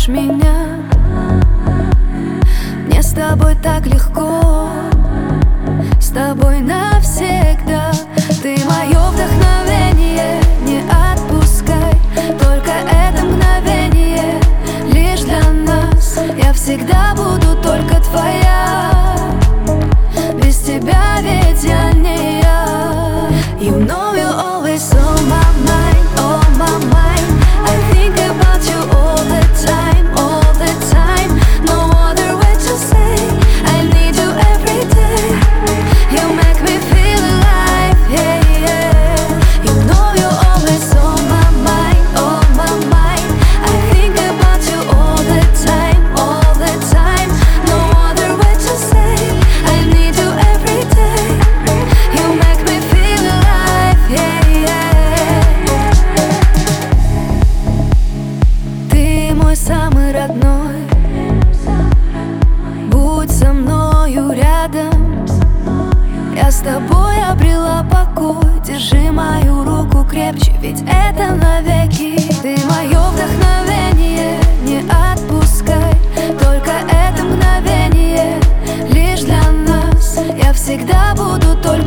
любишь меня. Мне с тобой так легко, с тобой навсегда. Ты мое вдохновение, не отпускай. Только это мгновение лишь для нас. Я всегда буду только твоя. Без тебя ведь я не я. You know you're always on my mind, on my mind. I think about you all the time, all the time. No other way to say I need you every day. You make me feel alive, yeah, yeah. You know you're always on my mind, on my mind. I think about you all the time, all the time. No other way to say I need you every day. You make me feel alive, yeah, yeah. Ты мой самый родной. Будь со мною рядом. Я с тобой обрела покой. Держи мою руку крепче, ведь это навеки. Ты мое вдохновение, не отпускай. Только это мгновение лишь для нас. Я всегда буду только